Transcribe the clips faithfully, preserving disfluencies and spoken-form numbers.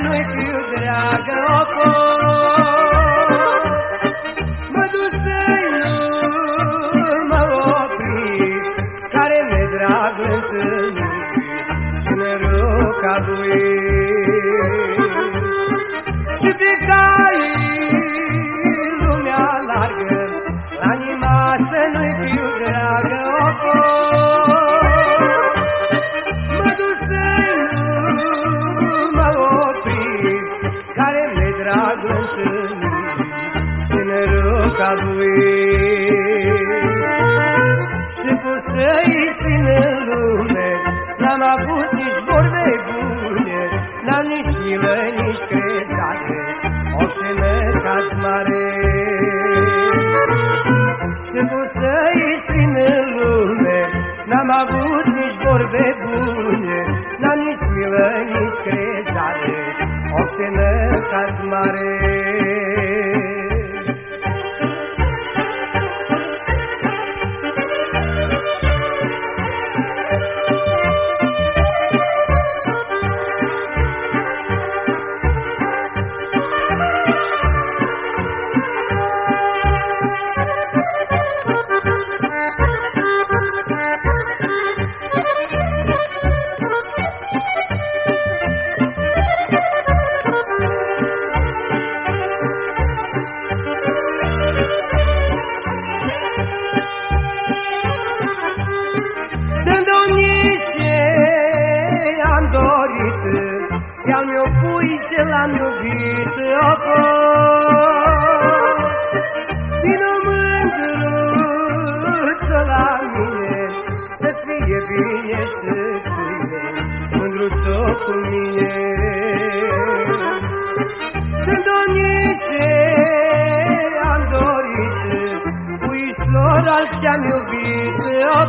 nu-i fiu dragă o mă duc să-i nu mă opri, care mi-e drag întâlnit și năruca lui. Și pe cai lumea largă, anima să nu-i fiu dragă o mă duc să-i nu mă opri, care mi-e drag întâlnit și năruca lui. Și fost să-i stin în lume, n-am avut nici vorbe bune, n-am nici milă, nici crezare, o șenă caz mare. Și fost să-i stin în lume, n-am avut nici vorbe bune, n-am nici milă, nici crezare, o șenă caz mare. Am dorit, i-al meu pui și l-am iubit, o vină mândruță la mine, să-ți fie bine să-ți fie mândruță cu mine. Tândonișe am dorit, puișor al și-am iubit, o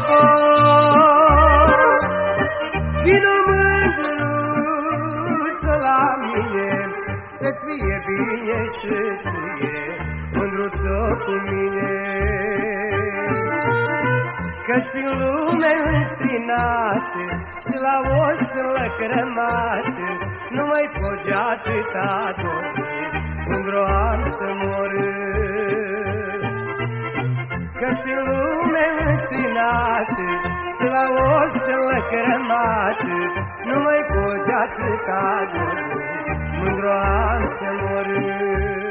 vină mândruță la mine, să-ți fie bine și-ți fie mândruță cu mine. Că-s prin lume înstrinate și la ochi sunt lăcrămate, nu mai poți atâta dormi, mândru am să mor. Că-s prin lume înstrinate și la ochi sunt lăcrămate, nu mai poți atâta dormi, mândru am să mor.